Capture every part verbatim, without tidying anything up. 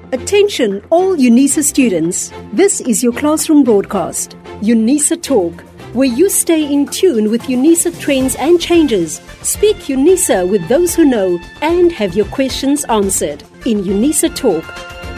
Attention all UNISA students. This is your classroom broadcast, UNISA Talk, where you stay in tune with UNISA trends and changes. Speak UNISA with those who know and have your questions answered in UNISA Talk.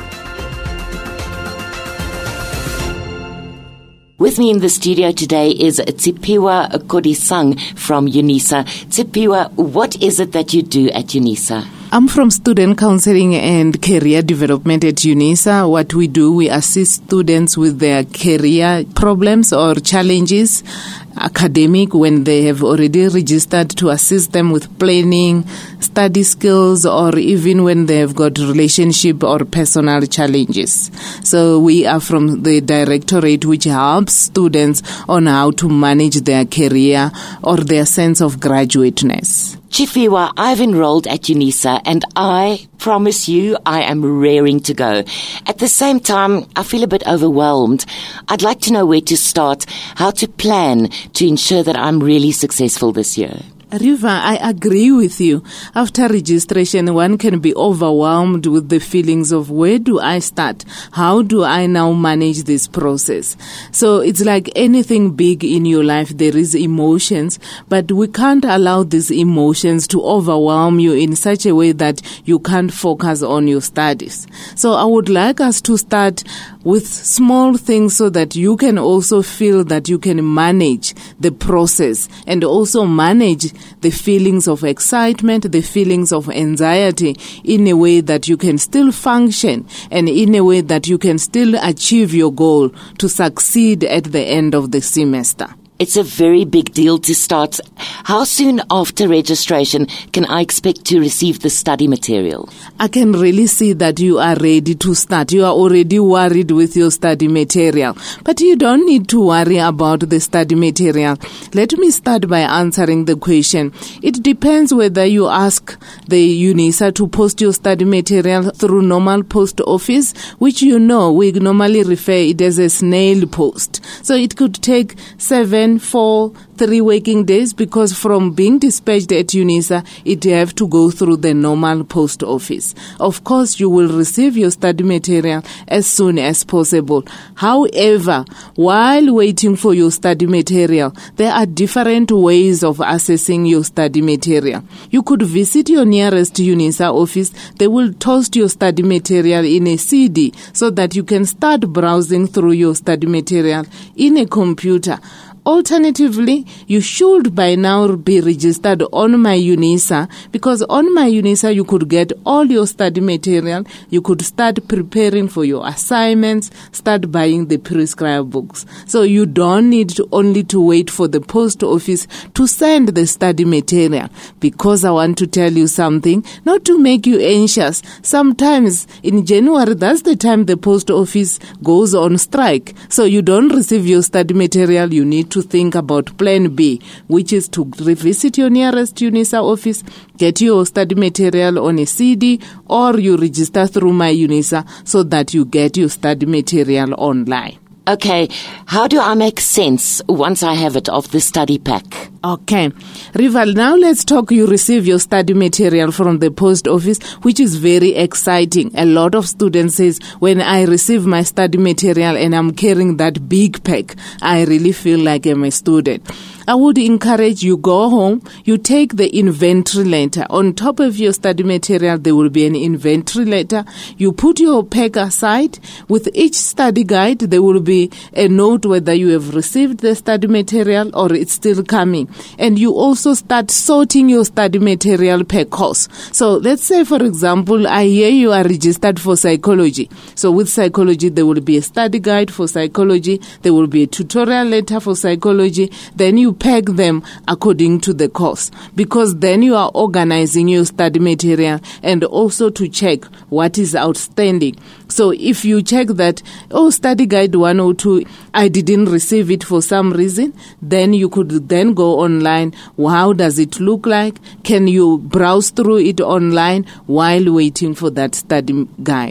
With me in the studio today is Tshepiwa Kodisang from UNISA. Tshepiwa, what is it that you do at UNISA? I'm from Student Counseling and Career Development at UNISA. What we do, we assist students with their career problems or challenges, academic, when they have already registered, to assist them with planning, study skills, or even when they have got relationship or personal challenges. So we are from the directorate which helps students on how to manage their career or their sense of graduateness. Tshepiwa, I've enrolled at UNISA and I promise you I am raring to go. At the same time, I feel a bit overwhelmed. I'd like to know where to start, how to plan to ensure that I'm really successful this year. Riva, I agree with you. After registration, one can be overwhelmed with the feelings of where do I start? How do I now manage this process? So it's like anything big in your life, there is emotions, but we can't allow these emotions to overwhelm you in such a way that you can't focus on your studies. So I would like us to start with small things so that you can also feel that you can manage the process and also manage the feelings of excitement, the feelings of anxiety in a way that you can still function and in a way that you can still achieve your goal to succeed at the end of the semester. It's a very big deal to start. How soon after registration can I expect to receive the study material? I can really see that you are ready to start. You are already worried with your study material. But you don't need to worry about the study material. Let me start by answering the question. It depends whether you ask the UNISA to post your study material through normal post office, which you know we normally refer it as a snail post. So it could take seven Four, three working days, because from being dispatched at UNISA, it have to go through the normal post office. Of course, you will receive your study material as soon as possible. However, while waiting for your study material, there are different ways of accessing your study material. You could visit your nearest UNISA office. They will toast your study material in a C D so that you can start browsing through your study material in a computer. Alternatively, you should by now be registered on My UNISA, because on My UNISA you could get all your study material. You could start preparing for your assignments, start buying the prescribed books. So you don't need to only to wait for the post office to send the study material, because I want to tell you something, not to make you anxious. Sometimes in January, that's the time the post office goes on strike. So you don't receive your study material, you need to to think about plan B, which is to revisit your nearest UNISA office, get your study material on a C D, or you register through My UNISA so that you get your study material online. Okay, how do I make sense once I have it of the study pack? Okay, Rival, now let's talk. You receive your study material from the post office, which is very exciting. A lot of students says, when I receive my study material and I'm carrying that big pack, I really feel like I'm a student. I would encourage you, go home, you take the inventory letter. On top of your study material, there will be an inventory letter. You put your pack aside. With each study guide, there will be a note whether you have received the study material or it's still coming. And you also start sorting your study material per course. So let's say, for example, I hear you are registered for psychology. So with psychology, there will be a study guide for psychology. There will be a tutorial letter for psychology. Then you peg them according to the course, because then you are organizing your study material and also to check what is outstanding. So if you check that, oh, study guide one oh two, I didn't receive it for some reason, then you could then go online. How does it look like? Can you browse through it online while waiting for that study guide?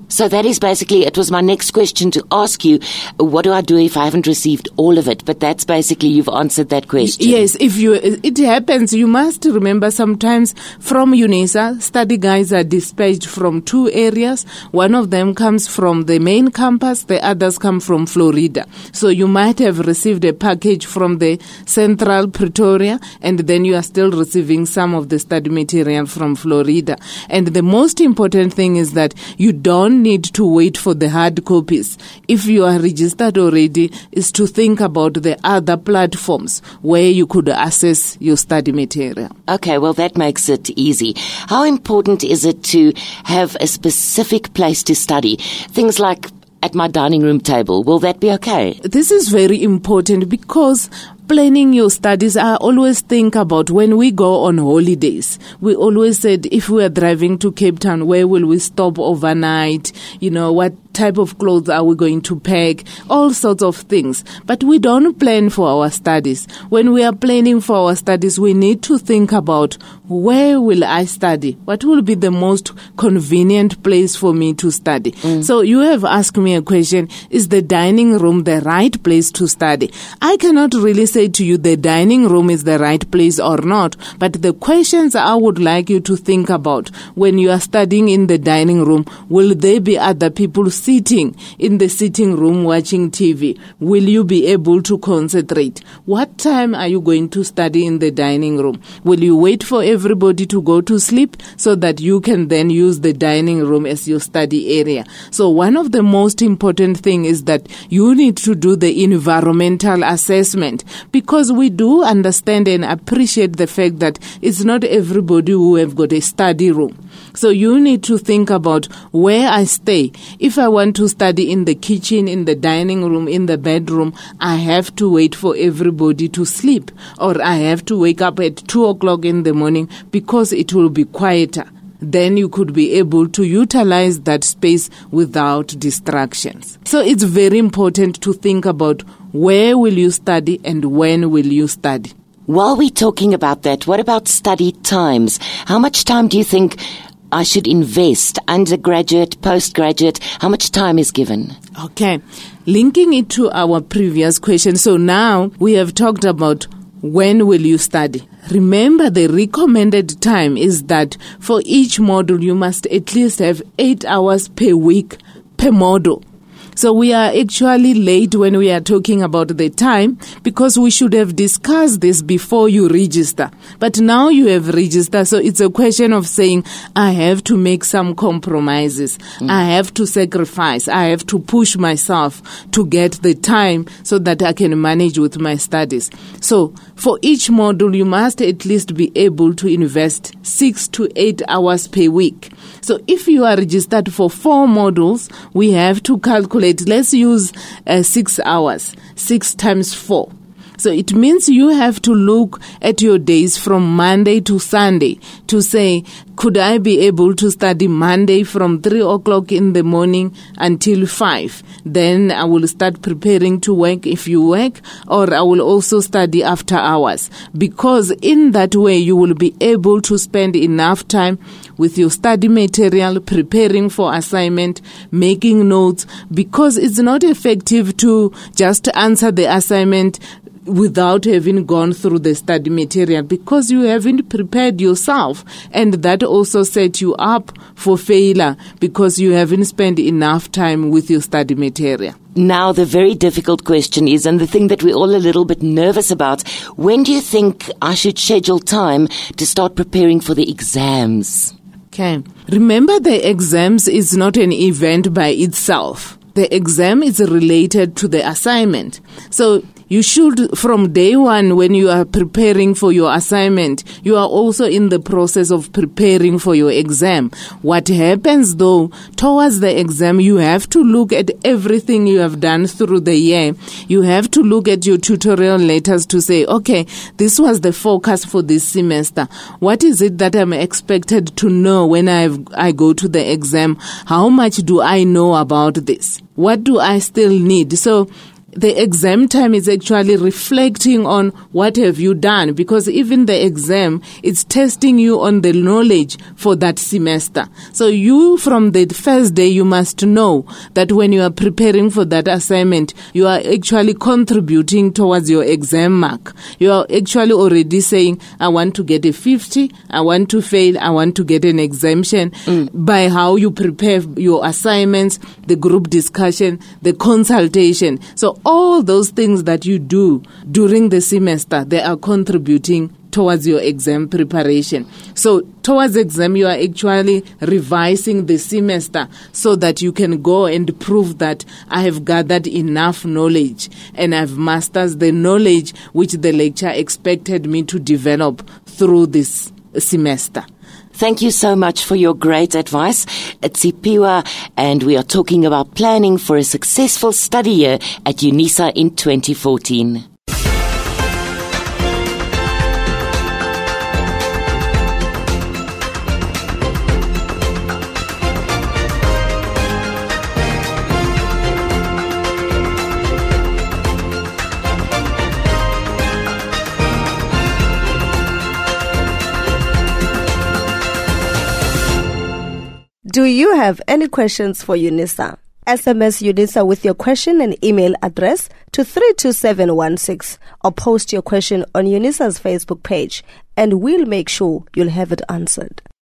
So that is basically, it was my next question to ask you, what do I do if I haven't received all of it? But that's basically, you've answered that question. Yes, if you, it happens, you must remember sometimes from UNISA, study guides are dispatched from two areas. One of them comes from the main campus, the others come from Florida. So you might have received a package from the Central Pretoria, and then you are still receiving some of the study material from Florida. And the most important thing is that you don't need to wait for the hard copies. If you are registered already, is to think about the other platforms where you could access your study material. Okay, well, that makes it easy. How important is it to have a specific place to study? Things like at my dining room table, will that be okay? This is very important because planning your studies, I always think about when we go on holidays. We always said, if we are driving to Cape Town, where will we stop overnight? You know, what type of clothes are we going to pack? All sorts of things. But we don't plan for our studies. When we are planning for our studies, we need to think about, where will I study? What will be the most convenient place for me to study? Mm. So you have asked me a question, is the dining room the right place to study? I cannot really say to you the dining room is the right place or not, but the questions I would like you to think about when you are studying in the dining room, will there be other people sitting in the sitting room watching T V? Will you be able to concentrate? What time are you going to study in the dining room? Will you wait for everybody to go to sleep so that you can then use the dining room as your study area? So one of the most important thing is that you need to do the environmental assessment, because we do understand and appreciate the fact that it's not everybody who have got a study room. So you need to think about where I stay. If I want to study in the kitchen, in the dining room, in the bedroom, I have to wait for everybody to sleep, or I have to wake up at two o'clock in the morning because it will be quieter. Then you could be able to utilize that space without distractions. So it's very important to think about where will you study and when will you study. While we're talking about that, what about study times? How much time do you think I should invest? Undergraduate, postgraduate, how much time is given? Okay, linking it to our previous question. So now we have talked about when will you study. Remember, the recommended time is that for each module you must at least have eight hours per week per module. So we are actually late when we are talking about the time, because we should have discussed this before you register. But now you have registered, so it's a question of saying, I have to make some compromises. Mm. I have to sacrifice. I have to push myself to get the time so that I can manage with my studies. So for each module, you must at least be able to invest six to eight hours per week. So if you are registered for four modules, we have to calculate. Let's use uh, six hours, six times four. So it means you have to look at your days from Monday to Sunday to say, could I be able to study Monday from three o'clock in the morning until five? Then I will start preparing to work if you work, or I will also study after hours. Because in that way, you will be able to spend enough time with your study material, preparing for assignment, making notes, because it's not effective to just answer the assignment without having gone through the study material, because you haven't prepared yourself, and that also set you up for failure because you haven't spent enough time with your study material. Now, the very difficult question is, and the thing that we're all a little bit nervous about, when do you think I should schedule time to start preparing for the exams? Okay. Remember, the exams is not an event by itself. The exam is related to the assignment. So you should, from day one, when you are preparing for your assignment, you are also in the process of preparing for your exam. What happens though, towards the exam, you have to look at everything you have done through the year. You have to look at your tutorial letters to say, okay, this was the focus for this semester. What is it that I'm expected to know when I I go to the exam? How much do I know about this? What do I still need? So the exam time is actually reflecting on what have you done, because even the exam, it's testing you on the knowledge for that semester. So you, from the first day, you must know that when you are preparing for that assignment, you are actually contributing towards your exam mark. You are actually already saying, I want to get a fifty, I want to fail, I want to get an exemption, mm. by how you prepare your assignments, the group discussion, the consultation. So all those things that you do during the semester, they are contributing towards your exam preparation. So towards exam, you are actually revising the semester so that you can go and prove that I have gathered enough knowledge and I've mastered the knowledge which the lecturer expected me to develop through this semester. Thank you so much for your great advice. It's Sipiwa, and we are talking about planning for a successful study year at UNISA in twenty fourteen. Do you have any questions for UNISA? S M S UNISA with your question and email address to three two seven one six or post your question on UNISA's Facebook page, and we'll make sure you'll have it answered.